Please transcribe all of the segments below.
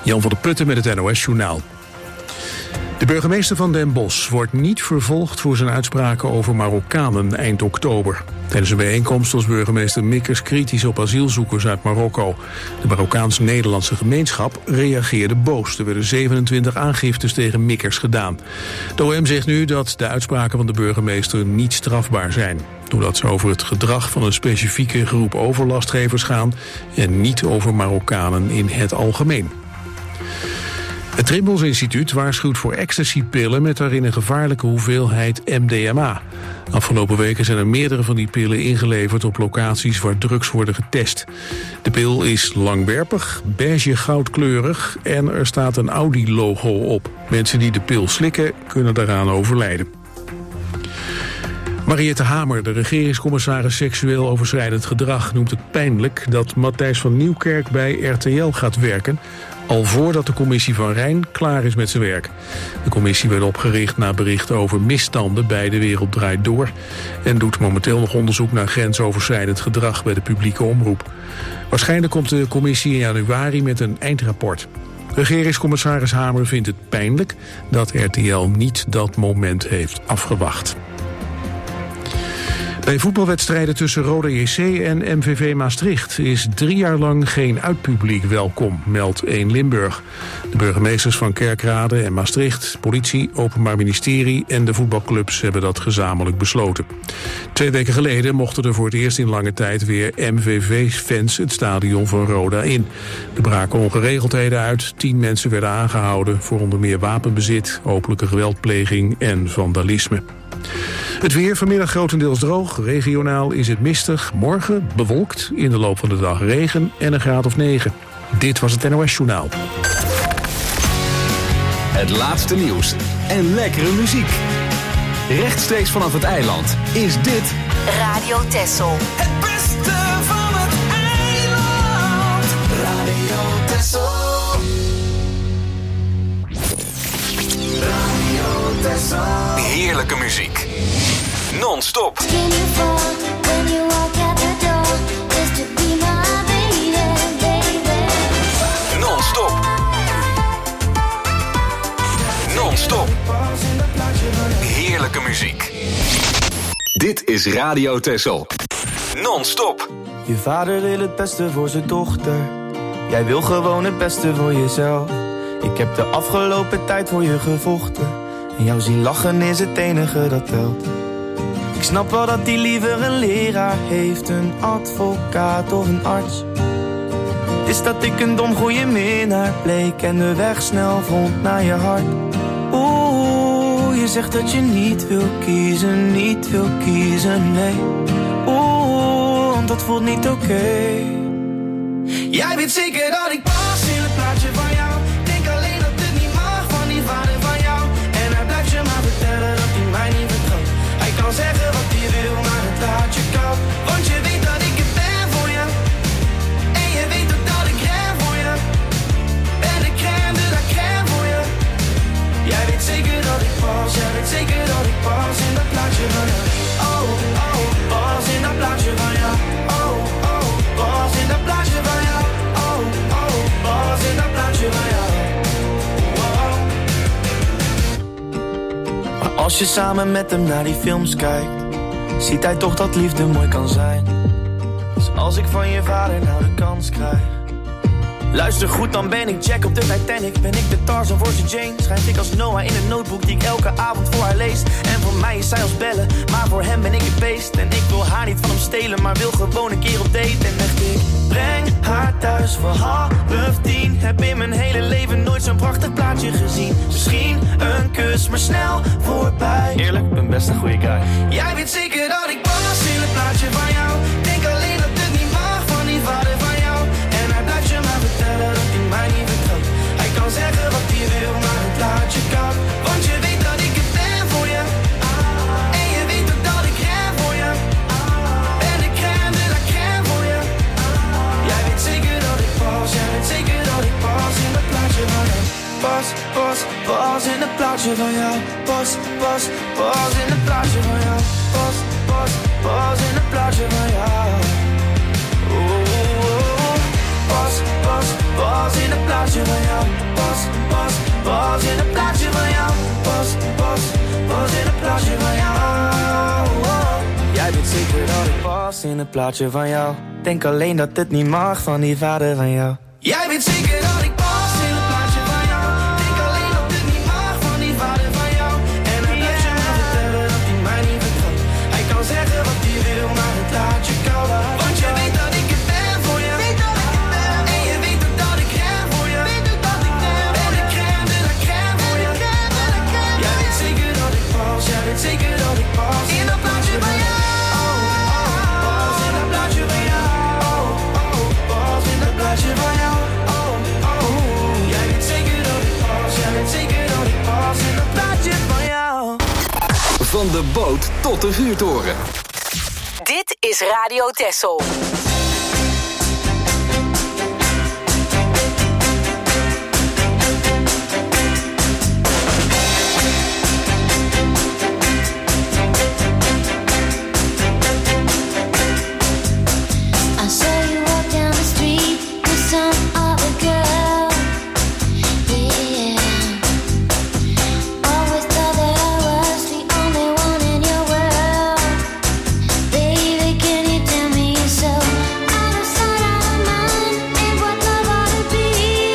Jan van der Putten met het NOS-journaal. De burgemeester van Den Bosch wordt niet vervolgd voor zijn uitspraken over Marokkanen eind oktober. Tijdens een bijeenkomst was burgemeester Mikkers kritisch op asielzoekers uit Marokko. De Marokkaans-Nederlandse gemeenschap reageerde boos. Er werden 27 aangiftes tegen Mikkers gedaan. De OM zegt nu dat de uitspraken van de burgemeester niet strafbaar zijn, doordat ze over het gedrag van een specifieke groep overlastgevers gaan en niet over Marokkanen in het algemeen. Het Trimbos Instituut waarschuwt voor ecstasypillen met daarin een gevaarlijke hoeveelheid MDMA. Afgelopen weken zijn er meerdere van die pillen ingeleverd op locaties waar drugs worden getest. De pil is langwerpig, beige goudkleurig en er staat een Audi-logo op. Mensen die de pil slikken kunnen daaraan overlijden. Mariette Hamer, de regeringscommissaris seksueel overschrijdend gedrag, noemt het pijnlijk dat Matthijs van Nieuwkerk bij RTL gaat werken, al voordat de commissie van Rijn klaar is met zijn werk. De commissie werd opgericht na berichten over misstanden bij De Wereld Draait Door en doet momenteel nog onderzoek naar grensoverschrijdend gedrag bij de publieke omroep. Waarschijnlijk komt de commissie in januari met een eindrapport. Regeringscommissaris Hamer vindt het pijnlijk dat RTL niet dat moment heeft afgewacht. Bij voetbalwedstrijden tussen Roda JC en MVV Maastricht is 3 jaar lang geen uitpubliek welkom, meldt 1 Limburg. De burgemeesters van Kerkrade en Maastricht, politie, Openbaar Ministerie en de voetbalclubs hebben dat gezamenlijk besloten. 2 weken geleden mochten er voor het eerst in lange tijd weer MVV-fans het stadion van Roda in. Er braken ongeregeldheden uit, 10 mensen werden aangehouden voor onder meer wapenbezit, openlijke geweldpleging en vandalisme. Het weer vanmiddag grotendeels droog. Regionaal is het mistig. Morgen bewolkt. In de loop van de dag regen en een graad of 9. Dit was het NOS-journaal. Het laatste nieuws en lekkere muziek. Rechtstreeks vanaf het eiland is dit Radio Texel. Het beste van het eiland. Radio Texel. Radio Texel. heerlijke muziek. Non-stop. Non-stop. Non-stop. Heerlijke muziek. Dit is Radio Texel. Non-stop. Je vader wil het beste voor zijn dochter. Jij wil gewoon het beste voor jezelf. Ik heb de afgelopen tijd voor je gevochten. En jou zien lachen is het enige dat telt. Ik snap wel dat hij liever een leraar heeft, een advocaat of een arts. Het is dat ik een dom goeie minnaar bleek en de weg snel vond naar je hart. Oeh, je zegt dat je niet wil kiezen, nee. Oeh, want dat voelt niet oké. Jij weet zeker dat ik pas in het plaatje van jou. Denk alleen dat het niet mag van die vader van jou. En hij blijft je maar vertellen dat hij mij niet vertrouwt. Hij kan zeggen wat hij wil, maar het laat je koud. Want je weet dat ik er ben voor je. En je weet ook dat ik ren voor je. Ben de crème de la crème voor je. Jij weet zeker dat ik pas, jij weet zeker dat ik pas in dat plaatje van jou. Oh, oh, pas in dat plaatje van jou. Oh, oh, pas in dat plaatje van jou. Oh, oh, pas in dat plaatje van jou. Wow. Maar als je samen met hem naar die films kijkt, ziet hij toch dat liefde mooi kan zijn. Dus als ik van je vader nou de kans krijg, luister goed, dan ben ik Jack op de Titanic. Ben ik de Tarzan voor zijn Jane. Schrijf ik als Noah in een notebook die ik elke avond voor haar lees. En voor mij is zij als bellen, maar voor hem ben ik het beest. En ik wil haar niet van hem stelen, maar wil gewoon een keer op date. En echt, ik breng haar thuis voor 9:30. Heb in mijn hele leven nooit zo'n prachtig plaatje gezien. Misschien een kus, maar snel voorbij. Eerlijk, ik ben best een goede guy. Jij weet zeker dat ik pas in het plaatje van jou. Denk alleen dat het niet mag van die vader van jou. En hij blijft je maar vertellen dat hij mij niet vertrouwt. Hij kan zeggen wat hij wil, maar het laat je koud. Want je weet dat ik er ben voor je. En je weet ook dat ik ren voor je. Ben de crème de la crème voor je. Jij weet zeker dat ik pas, jij weet zeker dat ik pas in dat plaatje van jou. Pas, pas, pas in het plaatje van jou. Pas, pas, pas in het plaatje van jou. Pas, pas, pas in het plaatje van jou. Pas, pas, Pas in het plaatje van jou. Pas in het plaatje van jou. Pas in het plaatje van jou. Jij weet zeker dat ik pas in het plaatje van jou. Denk alleen dat het niet mag van die vader van jou. Jij weet zeker dat ik pas in het plaatje van jou. Denk alleen dat het niet mag van die vader van jou. En hij blijft je maar vertellen dat hij mij niet vertrouwt. Hij kan zeggen wat hij wil, maar het laat je koud. Want je weet dat ik het ben voor je. En je weet ook dat ik ren voor je. Ben de crème de la crème voor je. Jij weet zeker dat ik pas, jij weet zeker dat ik pas in dat plaatje van jou. Pas in dat plaatje van jou. Pas in dat plaatje van jou. Jij weet zeker dat ik pas, jij weet zeker dat ik pas in dat plaatje van jou. Van de boot tot de vuurtoren. Dit is Radio Texel. I saw you walk down the street with some other girl. Yeah. Always thought that I was the only one in your world. Baby, can you tell me so? Out of sight, out of mind, ain't what love ought to be.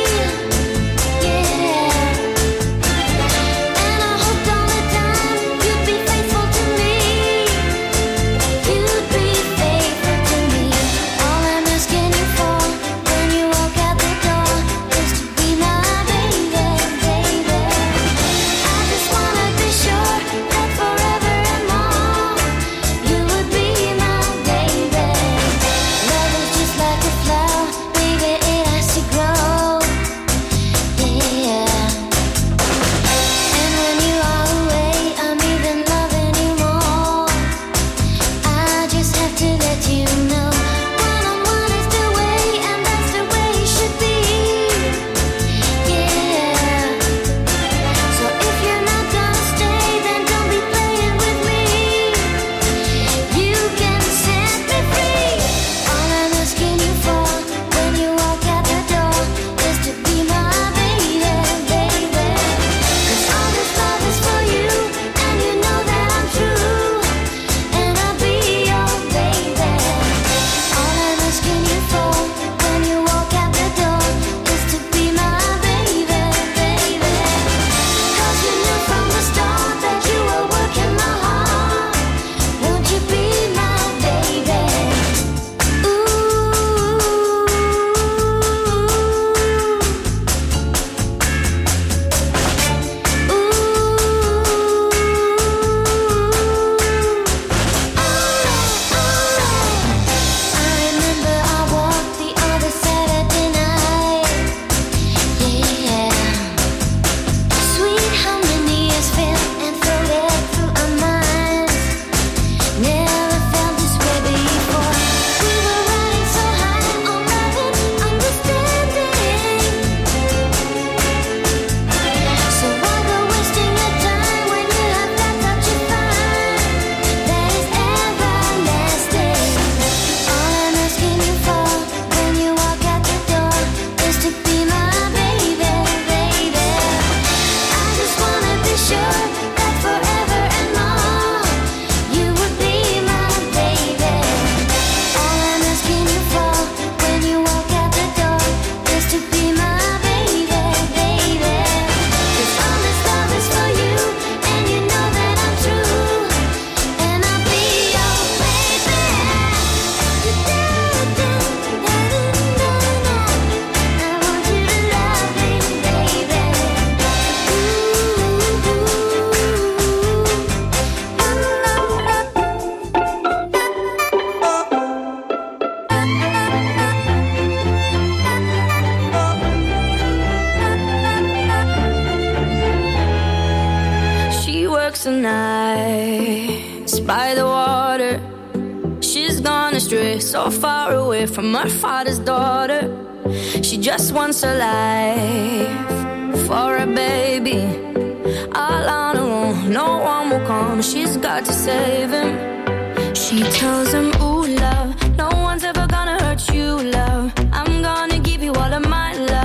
Yeah. And I hoped all the time you'd be faithful to me. You'd be faithful to me. All I'm asking you for when you walk out the door is to be my baby, baby. I just wanna be sure that forever and more you would be my baby. Love is just like a flower, baby, it has to grow. Yeah. And when you are away, I'm even loving you more. I just have to let you know one-on-one is the way, and that's the way it should be. Yeah. So if you're not gonna stay, then don't be playing with me. You can set me free. All I'm asking you for when you walk out the door is to be my baby, baby. 'Cause all this love is for you, and you know that I'm true. And I'll be your baby. All I'm asking you for when you walk out the door is to be my baby, baby. 'Cause you knew from the start that you were working my heart. Won't you be my baby? I remember I walked the other Saturday night. Yeah. Sweet harmony is felt and floated through our minds. Never felt this way before. We were riding so high on love and understanding. So why go wasting your time when you have that that you find that is everlasting? All I'm asking you for when you walk out the door is to be my baby, baby. I just wanna be sure that forever and more you would be my baby. All I'm asking you for when you walk out the door is to be my baby, baby. 'Cause all this love is for you, and you know that I'm true. And I'll be your baby. I want you to love me, baby. She works the nights by the water. She's gone astray, so far away from her father's daughter. She just wants a life for a baby. All on her own, no one will come. She's got to save him. She tells him, ooh, love, no one's ever gonna hurt you, love. I'm gonna give you all of my love.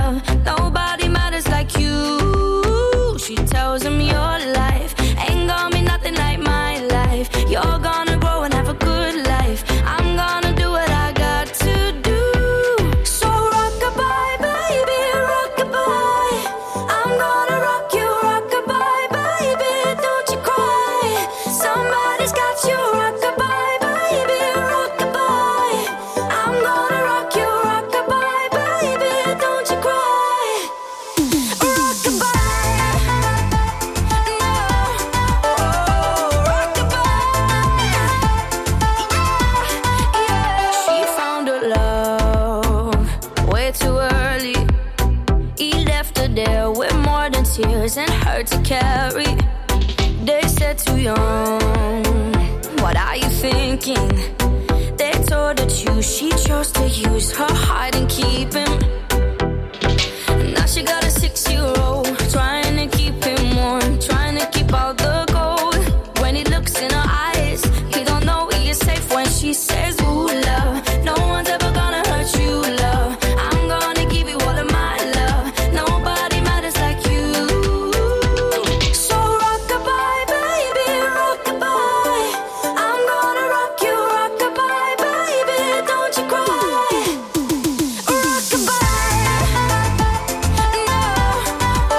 there with more than tears and hurt to carry. They said too young, what are you thinking? They told her to, she chose to use her heart and keep him. Now she got a 6-year-old, trying to keep him warm, trying to keep out the cold. When he looks in her eyes, he don't know he is safe when she says, ooh, love, no one's ever gonna hurt you, love. I'm gonna give you all of my love. Nobody matters like you. So rock-a-bye, baby, rock-a-bye. I'm gonna rock you, rock-a-bye, baby, don't you cry. Rock-a-bye, no, oh,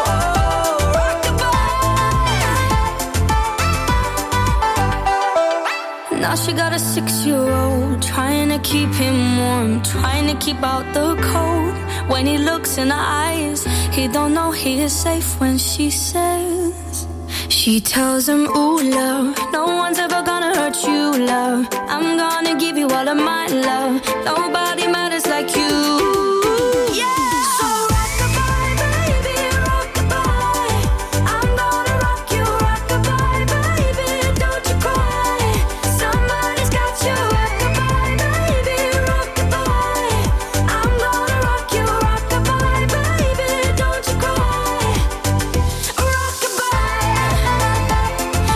rock-a-bye. Now she got a 6-year-old, trying to keep him warm, trying to keep out the cold. When he looks in her eyes, he don't know he is safe when she says, she tells him, ooh, love, no one's ever gonna hurt you, love. I'm gonna give you all of my love. Nobody matters like you. Yeah. So rock-a-bye, baby, rock-a-bye. I'm gonna rock you, rock-a-bye, baby, don't you cry. Somebody's got you, rock-a-bye, baby, rock-a-bye. I'm gonna rock you, rock-a-bye, baby, don't you cry. Rock-a-bye, no,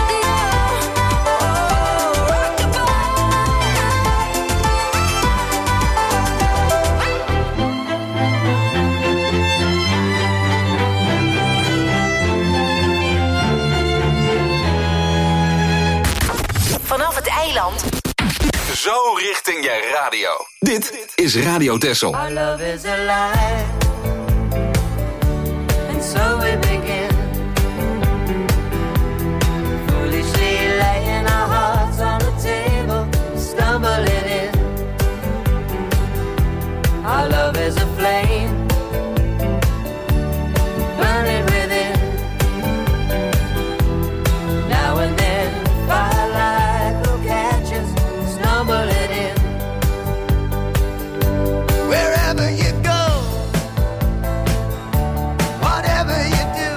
oh, Vanaf het eiland. Zo richting je radio. Dit is Radio Texel. Our love is alive, and so we begin. Foolishly laying our hearts on the table, stumbling in. Our love is a flame, burning within. Now and then, firelight will catch us, stumbling in. Wherever you go, whatever you do,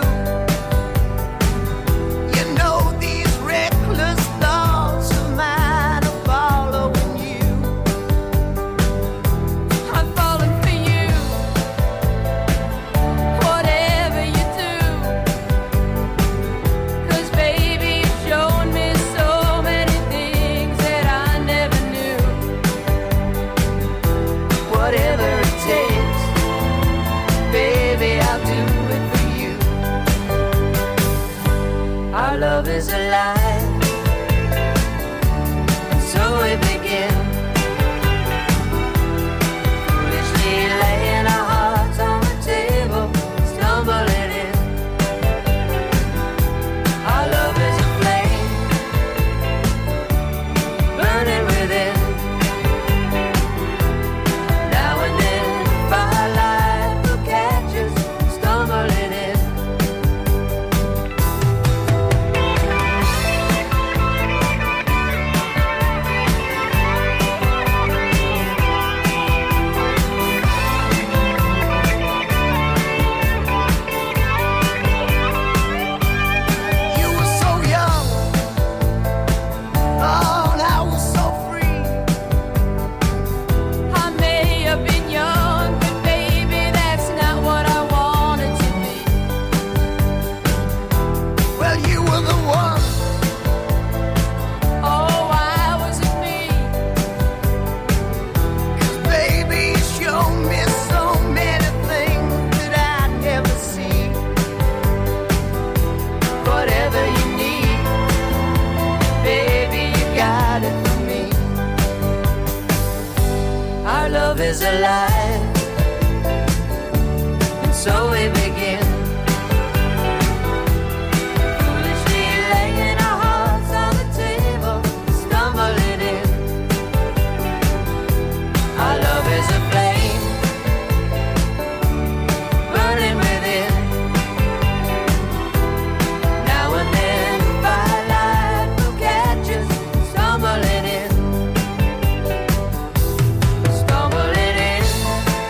you know these reckless thoughts of mine are following you. I'm falling for you, whatever you do. 'Cause baby, you've shown me so many things that I never knew. Whatever it takes, baby, I'll do it for you. Our love is alive, and so we begin. Foolishly laying our hearts on the table, stumbling in. Our love is a flame, burning within. Now and then, firelight will catch us, stumbling in. You were so young, oh, and I was so free. I may have been young, but baby, that's not what I wanted to be. Well, you were the one. Oh, why was it me? 'Cause baby, you showed me so many things that I'd never see. Whatever you need, baby, you got it for me. Our love is alive, and so we begin. Foolishly laying our hearts on the table, stumbling in. Our love is a flame, burning within. Now and then, firelight will catch us, stumbling in. Stumbling in.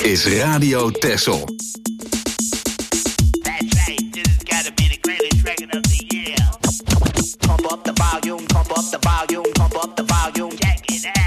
is Radio Texel. That's right, this has got to be the greatest record of the year. Pump up the volume, pump up the volume, pump up the volume, check it out.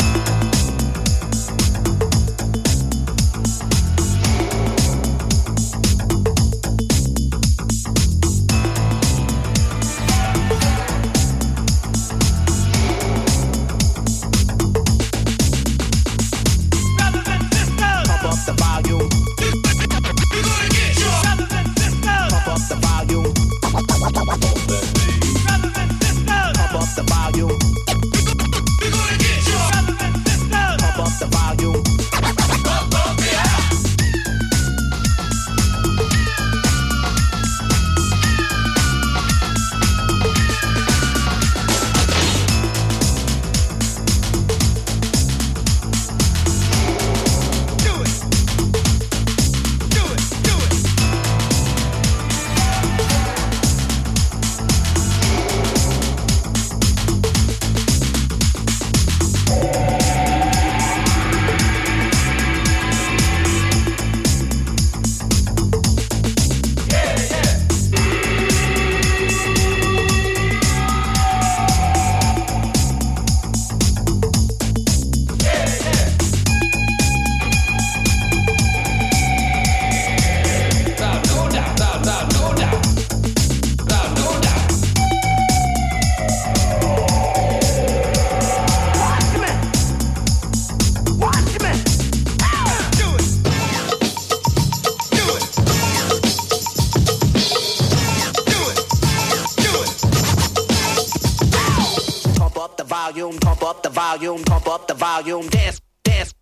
Pump up the volume, dance, dance.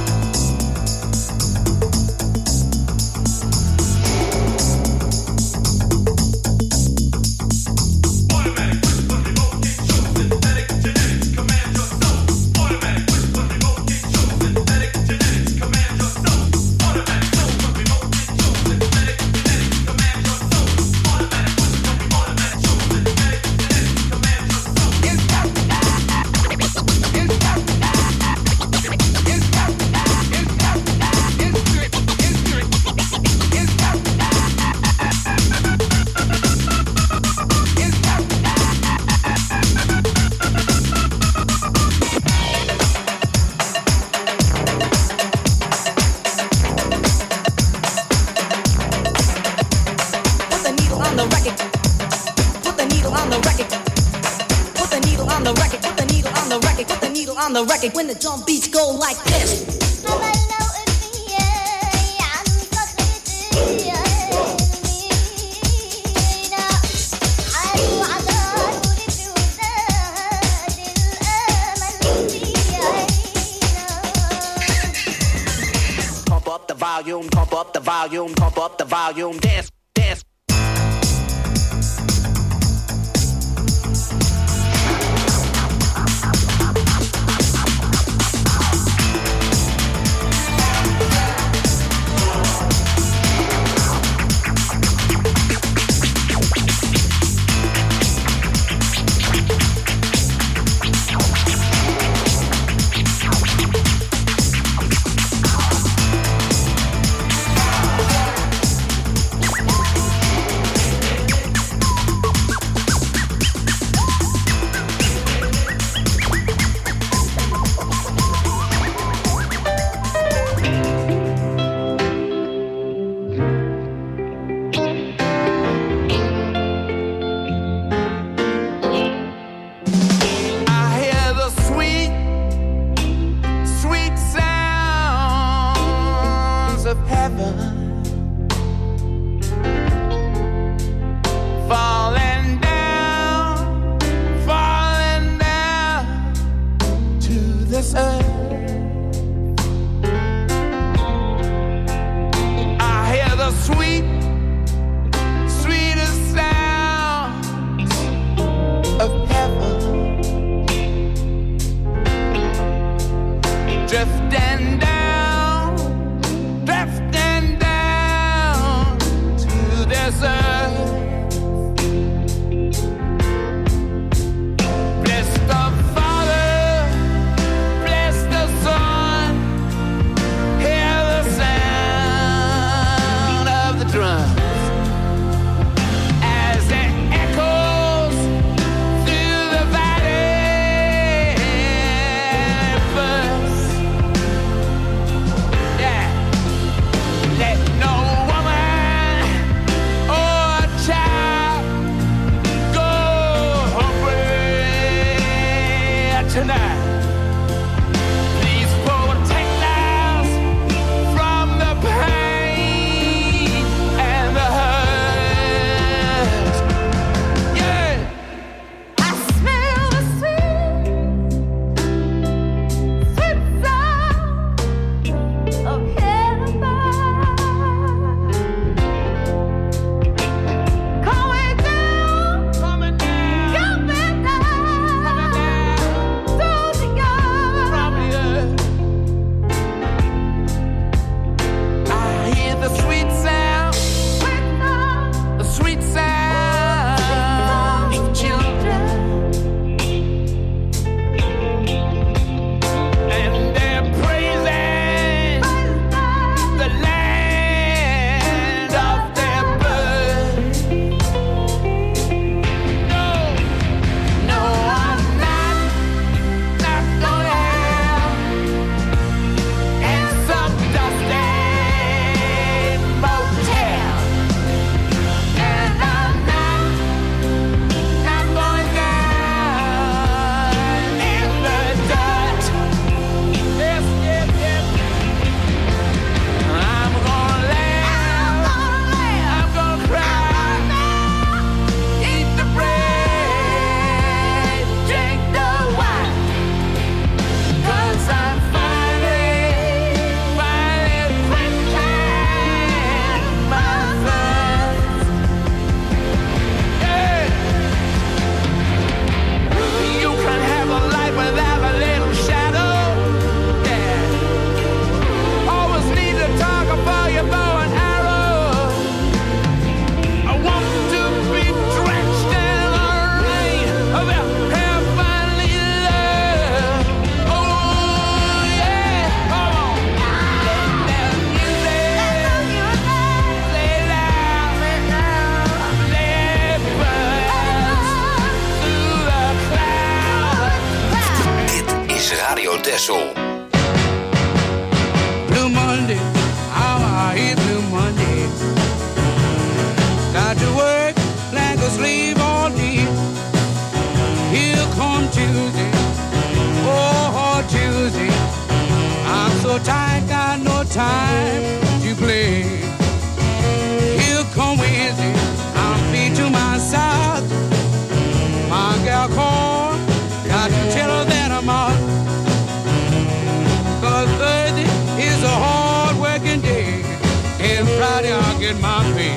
The record when the drum beats go like this. Pump up the volume, pump up the volume, pump up the volume, dance, dance. Texel. Blue Monday, how I hate Blue Monday. Got to work like a slave all day. Here come Tuesday, oh Tuesday. I'm so tired, got no time to play. Here come Wednesday, I'm free to myself. My gal called, got to tell her that I'm out. 'Cause Thursday is a hard working day, and Friday I'll get my pay.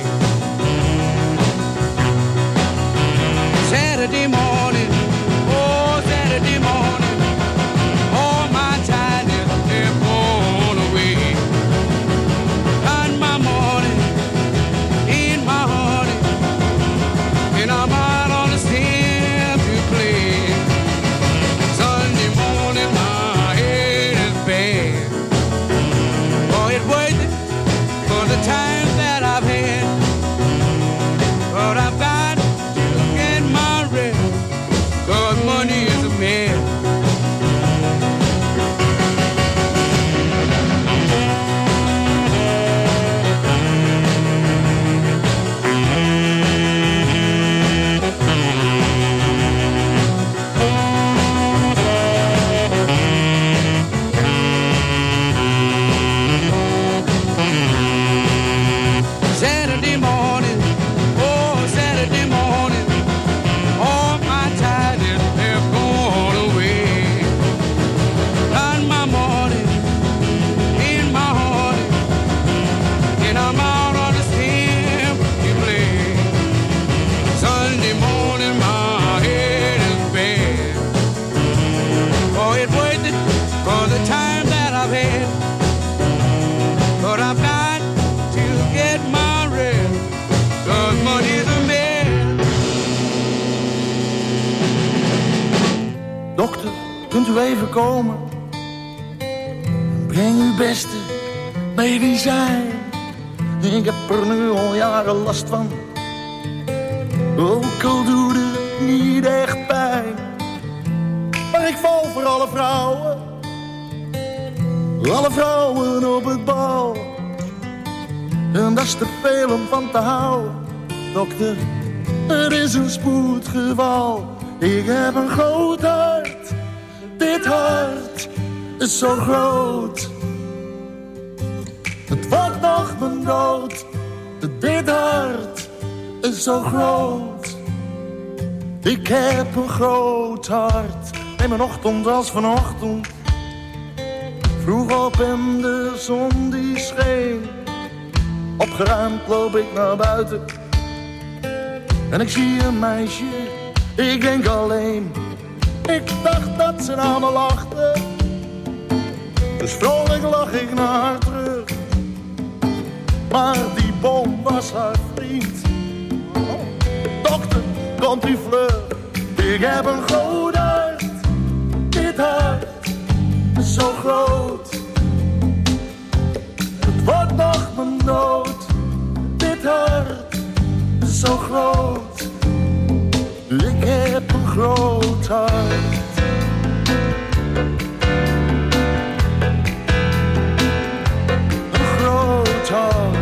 Saturday morning, oh Saturday morning, all my tidings they're gone away. And my morning, in my honey, and I'm out on the stem to play. Sunday morning, my head is bad. Oh, it's worth it for the time that I've had. But I've got to get my rest, 'cause money is a man. Saturday morning, oh Saturday morning, all my tidings they're gone away. And my morning, in my heart, and I'm out on the stem to play. Sunday morning, my head is bad. Oh, it's worth it for the time that I've had. But I've got to get my rest, 'cause money's a man. Dokter, kunt u even komen? Breng uw beste medicijn. Ik heb er nu al jaren last van. Ook al doet het niet echt pijn. Maar ik val voor alle vrouwen. Alle vrouwen op het bal. En dat is te veel om van te houden. Dokter, er is een spoedgeval. Ik heb een groot hart. Dit hart is zo groot. Het wordt nog mijn dood. Dit hart is zo groot. Ik heb een groot hart. Neem een ochtend als vanochtend. Vroeg op en de zon die scheen. Opgeruimd loop ik naar buiten. En ik zie een meisje. Ik denk alleen. Ik dacht dat ze naar me lachte. Dus vrolijk lach ik naar haar terug. Maar die boom was haar vriend. Dokter, komt u vlug. Ik heb een groot hart. Dit hart is zo groot. Het wordt nog mijn dood. Dit hart is zo groot. Ik heb een groot hart. Een groot hart.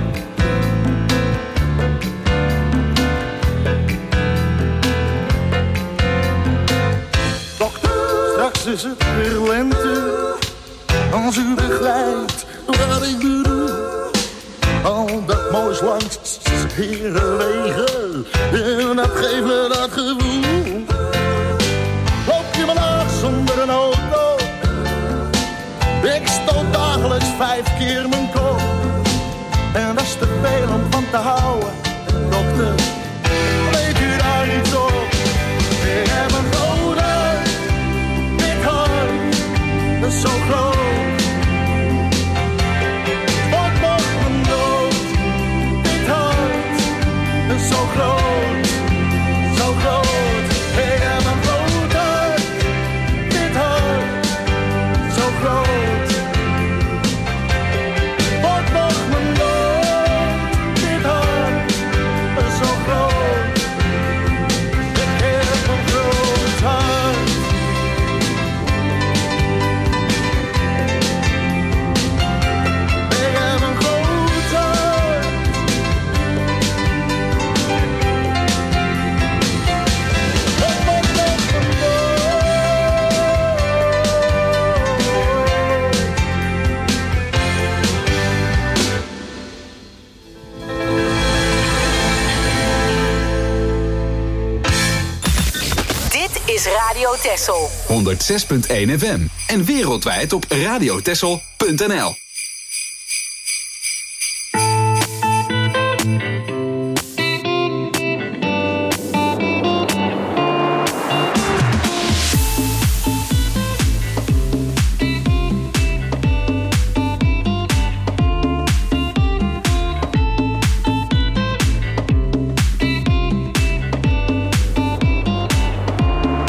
Dokter, straks is het weer lente. Als u begrijpt wat ik bedoel. Al dat moois langs herenwegen. En dat geeft me dat gevoel. Loop je me naar zonder een auto. Ik stoot dagelijks 5 keer mijn kop. En dat is te veel om van te houden. Dokter, weet u daar iets op? Ik heb een groot hart. Dit hart is zo groot. Zo groot, zo groot. Ik heb een groot hart. Dit hart, zo groot. Wordt nog mijn dood. Dit hart is zo groot. Ik heb een groot hart. is Radio Texel. 106.1 FM. En wereldwijd op radiotexel.nl.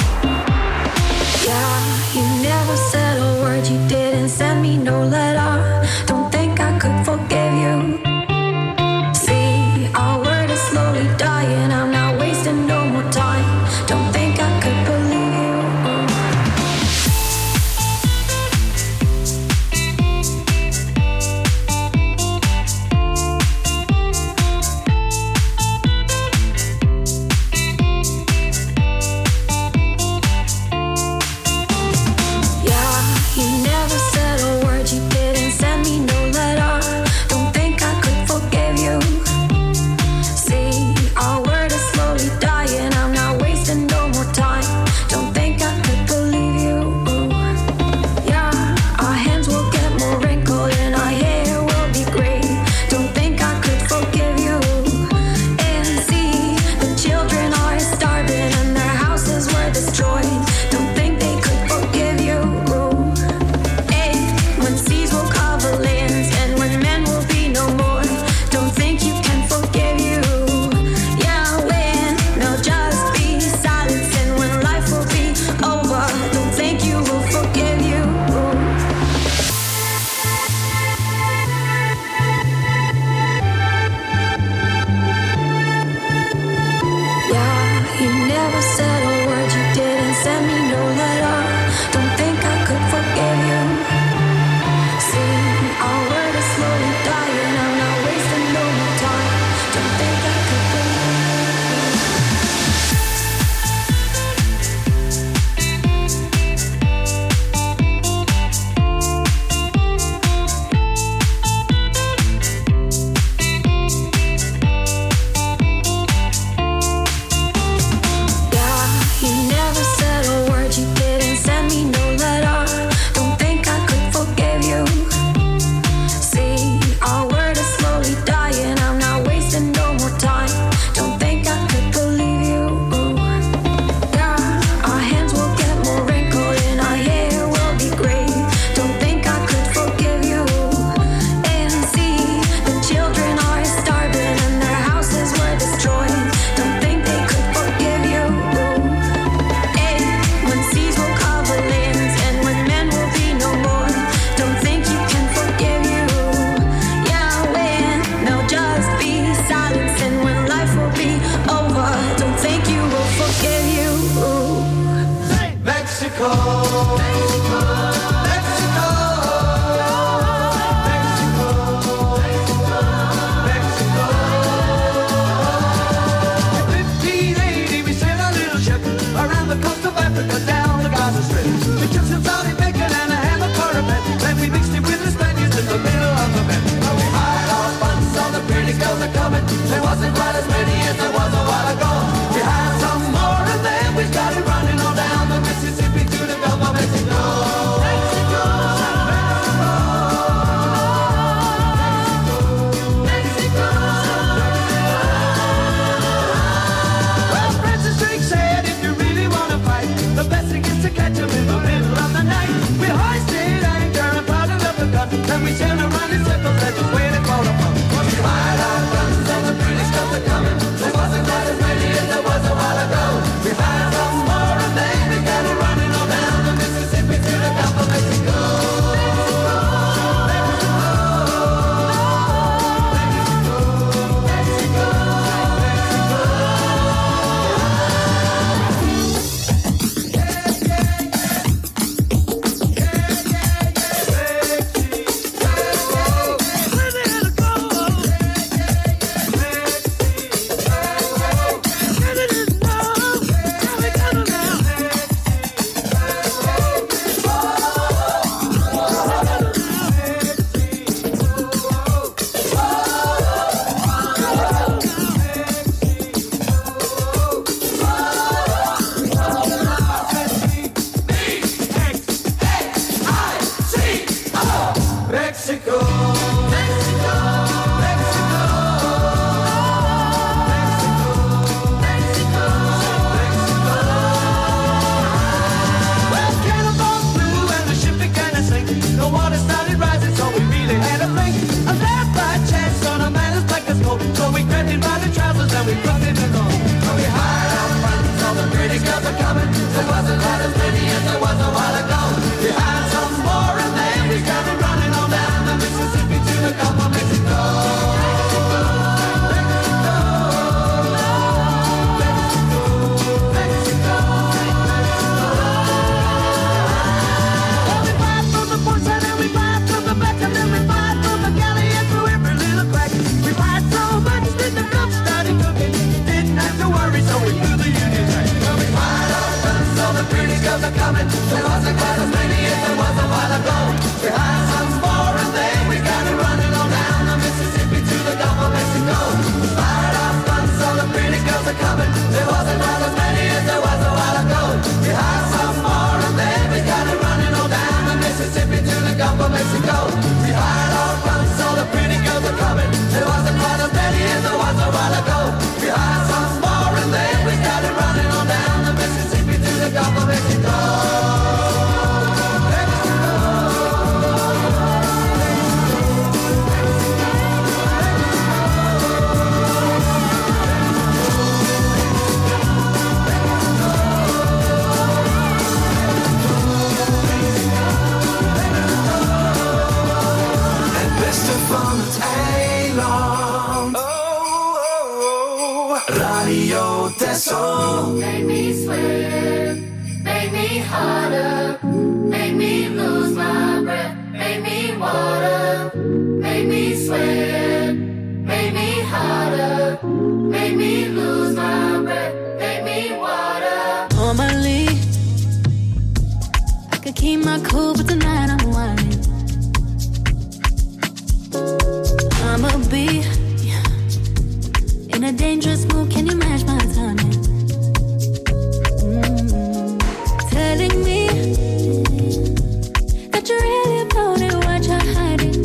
You never said a word, you didn't send me no letter. Radio Texel. Make me sweat, make me harder, make me lose my breath, make me water, make me sweat, make me harder, make me lose my breath, make me water. Normally, I could keep my cool, but tonight I'm whining. I'ma be in a dangerous mood, can you match my timing? Telling me that you're really about it, what you're hiding.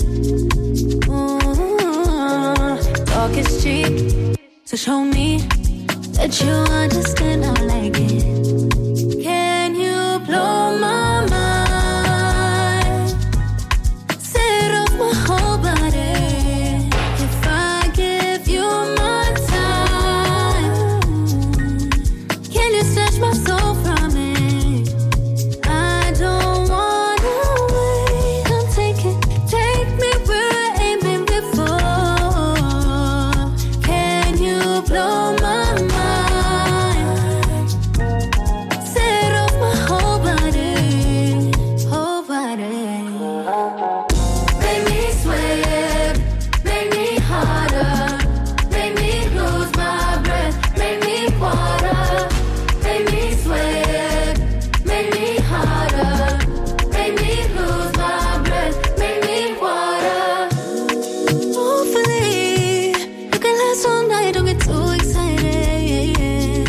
Talk is cheap, so show me that you understand I like it. Can you blow my mind? Set off my whole body. If I give you my time, can you snatch my soul from it? I don't wanna wait. Come take me where I ain't been before. Can you blow my mind? Set off my whole body, whole body. Make me sweat, make me harder, make me lose my breath, make me water, make me sweat, make me harder, make me lose my breath, make me water. Hopefully, you can last all night, don't get too excited.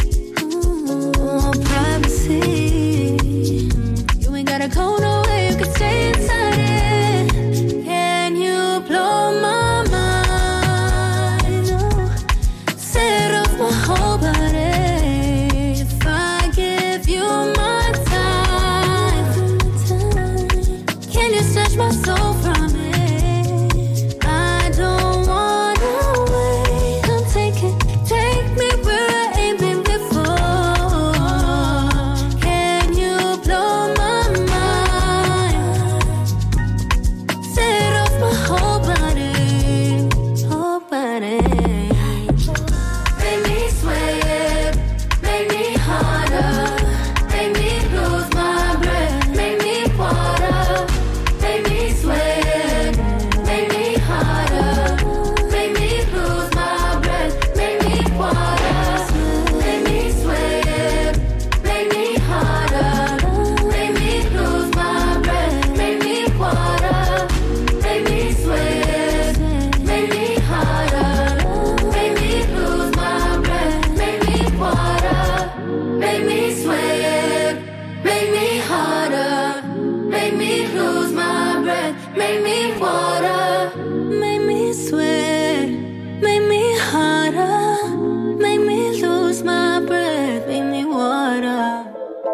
Privacy, you ain't gotta go nowhere, you can stay inside it. Can you blow my mind? Oh, set off my whole body. If I give you my time, can you snatch my soul from it? I don't wanna wait. Come take me where I ain't been before. Can you blow my mind? Set off my whole body, whole body. Make me sweat, make me harder, make me lose my breath, make me water, make me sweat, make me harder, make me lose my breath, make me water, make me sweat, make me harder, make me lose my breath, make me water, make me sweat, make me harder, make me lose my breath, make me water, make me sweat, make me harder, make me lose my breath, make me water, make me sweat, make me harder, make me lose my breath, make me water.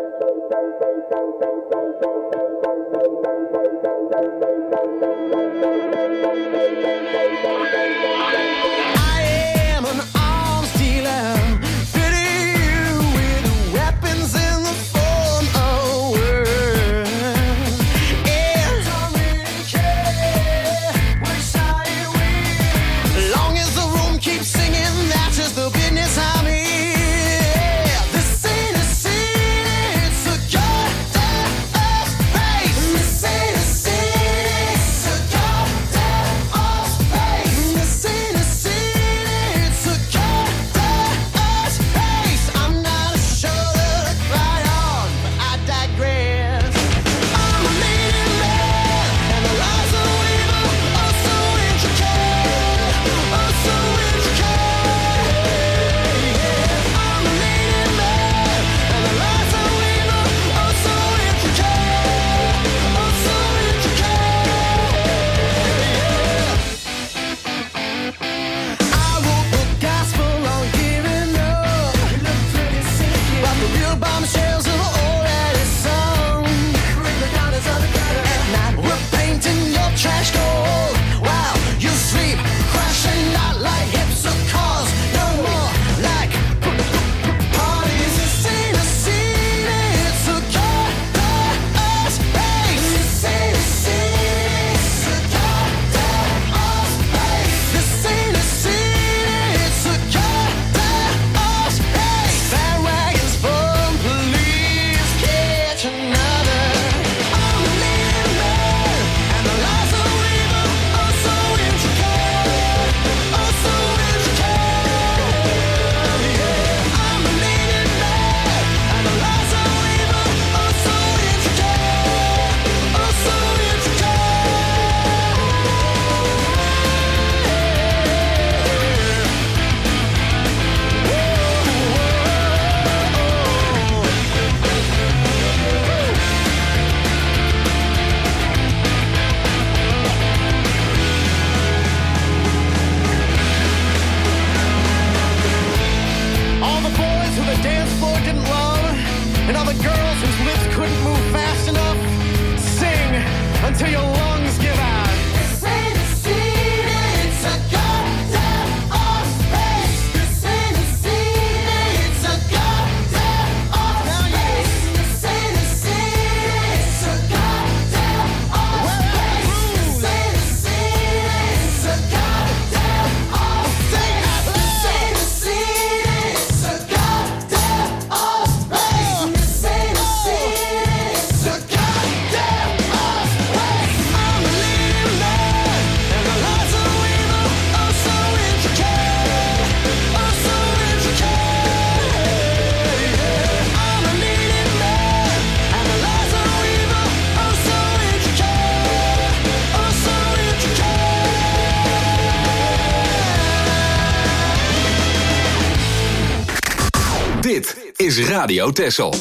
I am an arms dealer, fitting you with weapons in the form of words. And don't really care which side you win. Long as the room keeps singing, that's just the business I'm in. This ain't a scene, it's a goddamn dance floor didn't love, and all the girls whose lips couldn't move fast enough. Sing until your lungs give out. This ain't a city, it's a goddamn off space. This ain't a city, it's a goddamn off space. This ain't a city, it's a goddamn off space. This ain't a city, it's a goddamn off space. This ain't a city, it's a goddamn off space. This ain't a city, it's a goddamn off space. I'm a leading man, and the lies of evil are so intricate, are so intricate. I'm a leading man, and the lies of evil are so intricate, are so intricate. Dit is Radio Texel.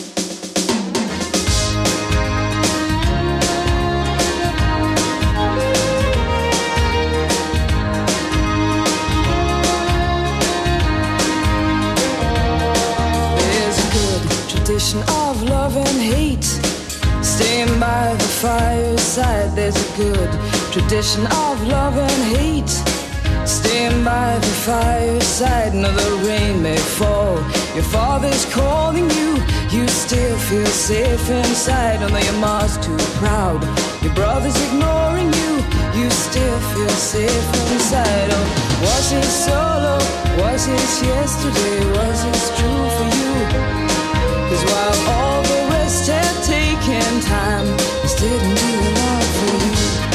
There's a good tradition of love and hate. Staying by the fireside. There's a good tradition of love and hate. Staying by the fireside. No, the rain may fall. Your father's calling you. You still feel safe inside. Although your mom's too proud. Your brother's ignoring you. You still feel safe inside. Oh, was it solo? Was it yesterday? Was it true for you? 'Cause while all the rest had taken time, this didn't do a lot for you.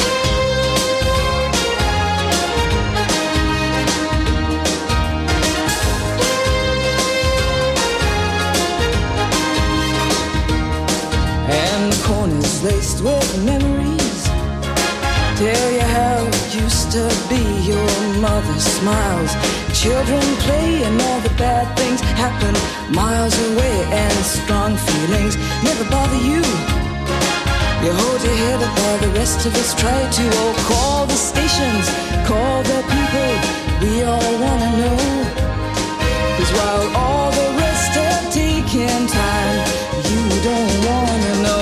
And the corners laced with memories tell you how it used to be. Your mother smiles, children play, and all the bad things happen miles away. And strong feelings never bother you. You hold your head up while the rest of us try to. Oh, call the stations, call the people we all wanna know. 'Cause while all the rest have taken time, you don't wanna know.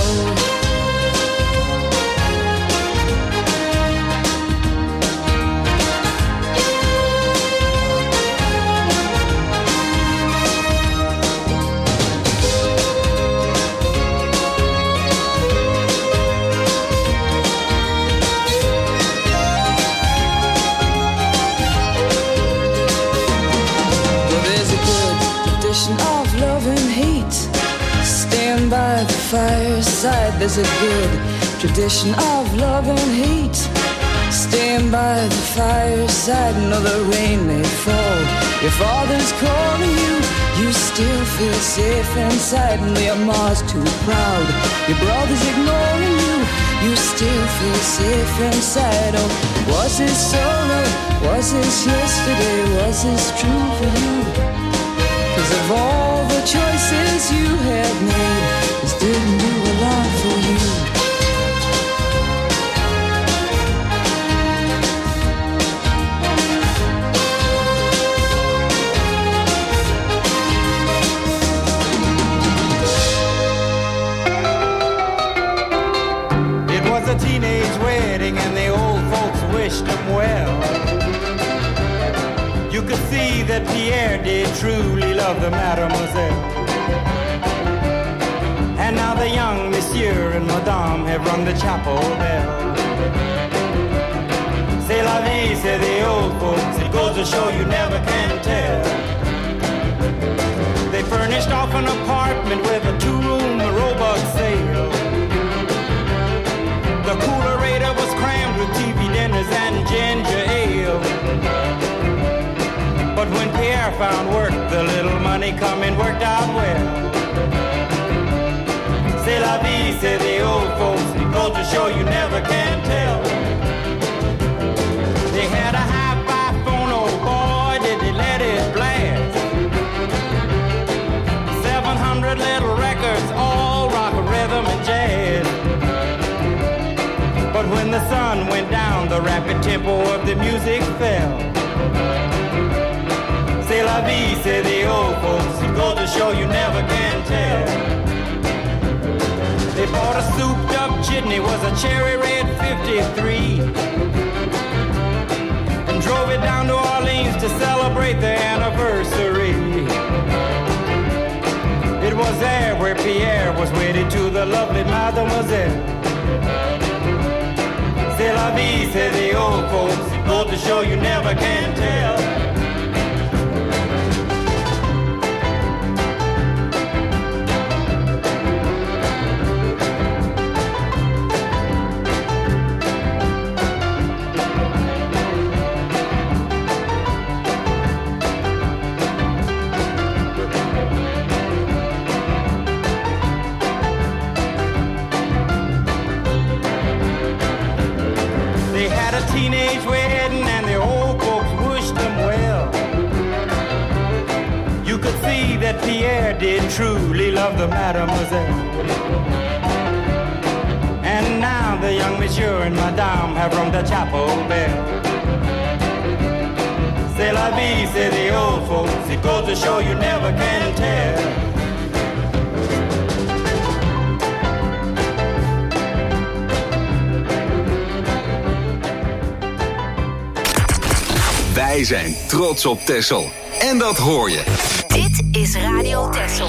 Of love and hate, stand by the fireside. There's a good tradition of love and hate. Stand by the fireside. No, the rain may fall. Your father's calling you. You still feel safe inside. And your mom's too proud. Your brother's ignoring you. You still feel safe inside. Oh, was this solo? Was this yesterday? Was this true for you? 'Cause of all the choices you have made, this didn't do a lot for you. It was a teenage wedding and the old folks wished them well. You could see that Pierre did truly love the mademoiselle. And now the young monsieur and madame have rung the chapel bell. C'est la vie, say the old folks. It goes to show you never can tell. They furnished off an apartment with a 2-room robot sale. The coolerator was crammed with TV dinners and ginger ale. But when Pierre found work, the little money coming worked out well. C'est la vie, say the old folks. It goes to show you never can tell. They had a hi-fi phone, oh boy, did they let it blast. 700 little records, all rock, rhythm, and jazz. But when the sun went down, the rapid tempo of the music fell. C'est la vie, say the old folks. It goes to show you never can tell. They bought a souped up jitney, was a cherry red 53, and drove it down to Orleans to celebrate their anniversary. It was there where Pierre was wedded to the lovely Mademoiselle. C'est la vie, say the old folks, go to show you never can tell. Teenage wedding and the old folks wished them well. You could see that Pierre did truly love the Mademoiselle. And now the young monsieur and Madame have rung the chapel bell. C'est la vie, say the old folks, it goes to show you never can tell. Wij zijn trots op Texel. En dat hoor je. Dit is Radio Texel.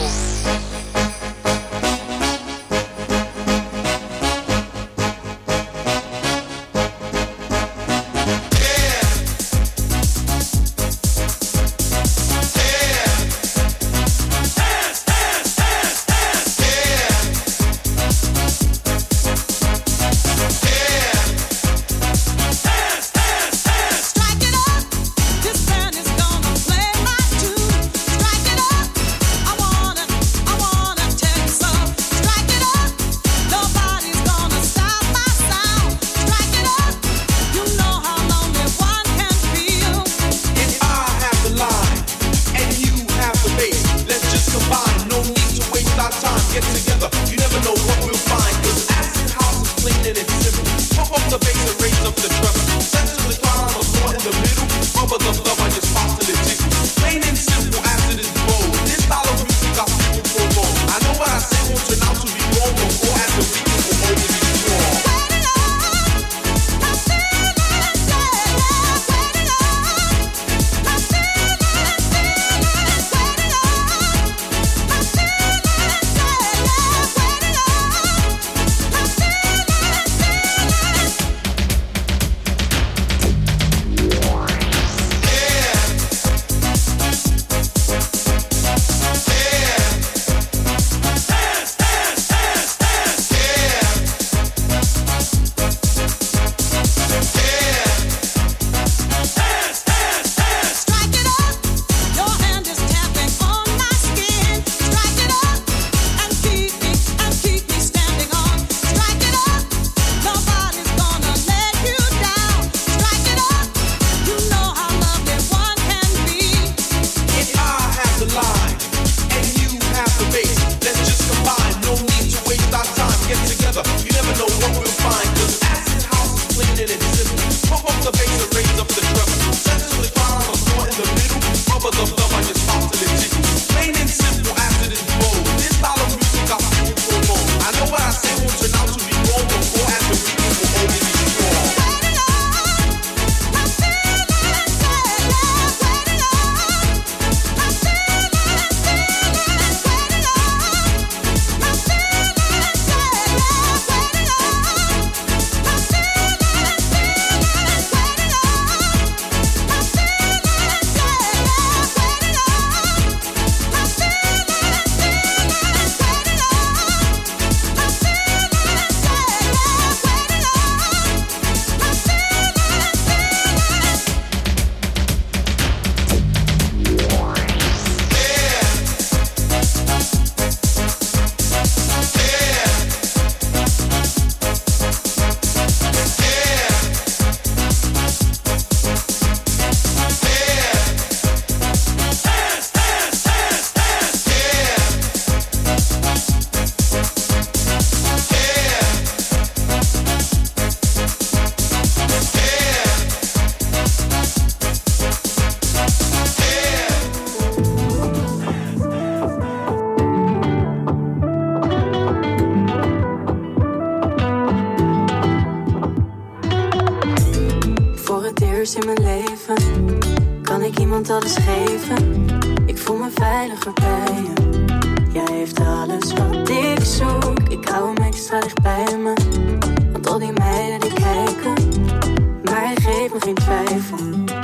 niemand alles geven. Ik voel me veiliger bij je. Jij heeft alles wat ik zoek. Ik hou hem extra dicht bij me. Want al die meiden die kijken, maar hij geeft me geen twijfel.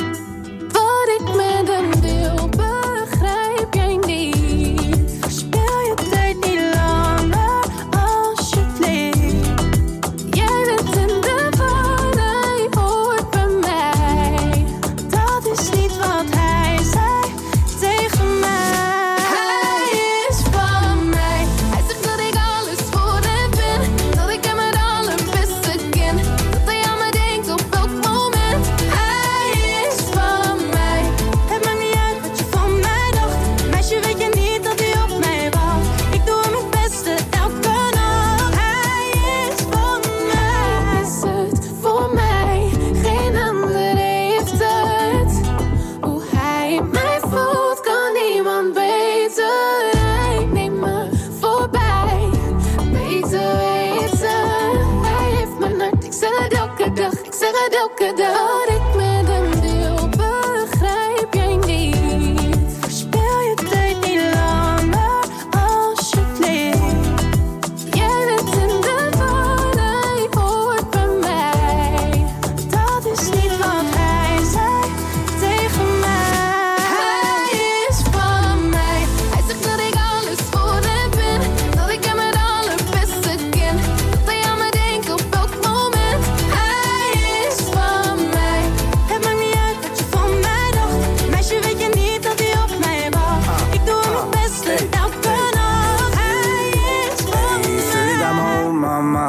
Wat ik met hem deel, begrijp jij niet. Verspil je tijd niet langer, alsjeblieft. Jij bent in de war, hij hoort bij mij. Dat is niet wat hij zei tegen mij. Hij is van mij. Hij zegt dat ik alles voor hem ben. Dat ik hem het allerbeste ken. Dat hij aan me denkt op elk moment. Hij is van mij. Het maakt niet uit wat je van mij dacht. Meisje, weet je niet dat hij op mij wacht. Ik doe hem het beste elke nacht. Hij is van mij. Hij is het voor mij. Geen ander heeft het. Hoe hij mij voelt kan niemand beter. Hij neemt me voorbij. Beter weten. Hij heeft mijn hart. Ik zeg het elke dag. Ik zeg het elke dag. Wat ik met hem deel, begrijp jij niet. Verspil je tijd niet langer, alsjeblieft. Jij bent in de war, hij hoort bij mij. Dat is niet wat hij zei tegen mij. Hij is van mij. Hij zegt dat ik alles voor hem ben. Dat ik hem het allerbeste ken. Dat hij aan me denkt op elk moment. Hij is van mij. Het maakt niet uit wat je van mij dacht. Meisje, weet je niet dat hij op mij wacht. Ik doe hem het beste elke nacht. Hij is van mij. Sorry dat me home, mama.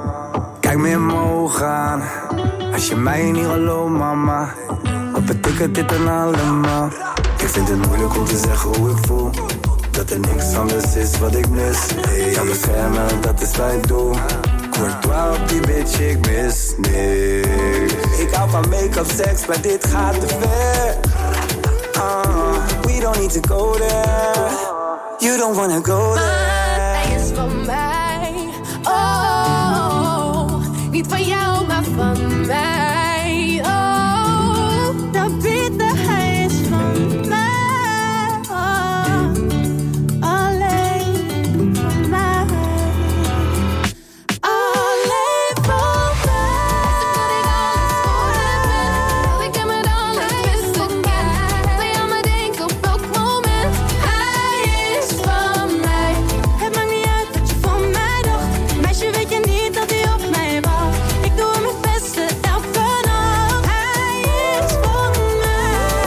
Kijk me in mijn ogen aan. Als je mij niet gelooft, mama. Wat betekent dit dan allemaal? Ik vind het moeilijk om te zeggen hoe ik voel. Dat er niks anders is wat ik mis. Hey, ja, beschermen, dat is wat ik doe. Courtois op die bitch, ik mis niks. Ik hou van make-up, seks, maar dit gaat te ver. We don't need to go there. You don't wanna go there. Hij is van mij. Oh, niet van jou, maar van mij. Oh, dat bieden, hij is van mij. Oh, alleen van mij. Alleen van mij. Dat ik hem het allerbeste ken. Dat hij aan me denkt op elk moment. Hij is van mij. Het maakt niet uit wat je van mij dacht. Meisje, weet je niet dat hij op mij wacht. Ik doe hem het beste elke nacht. Hij is van mij.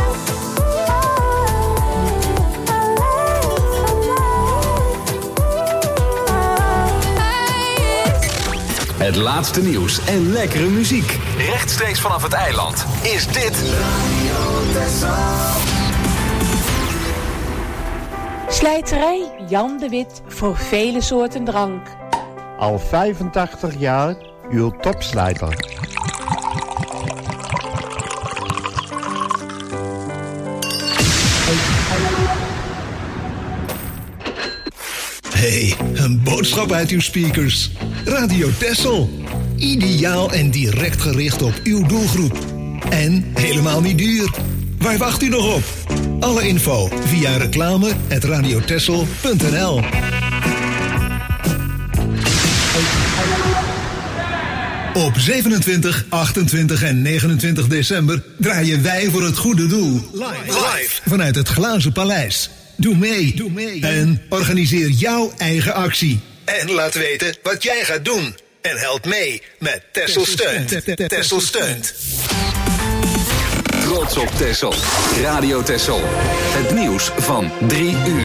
Het laatste nieuws en lekkere muziek. Rechtstreeks vanaf het eiland is dit... Slijterij Jan de Wit voor vele soorten drank. Al 85 jaar uw topslijter. Hey, een boodschap uit uw speakers. Radio Texel. Ideaal en direct gericht op uw doelgroep. En helemaal niet duur. Waar wacht u nog op? Alle info via reclame@radiotexel.nl. Op 27, 28 en 29 december draaien wij voor het goede doel. Live. Vanuit het Glazen Paleis. Doe mee. En organiseer jouw eigen actie. En laat weten wat jij gaat doen. En help mee met Texel Steunt. Texel Steunt. Trots op Texel. Radio Texel. Het nieuws van 3 uur.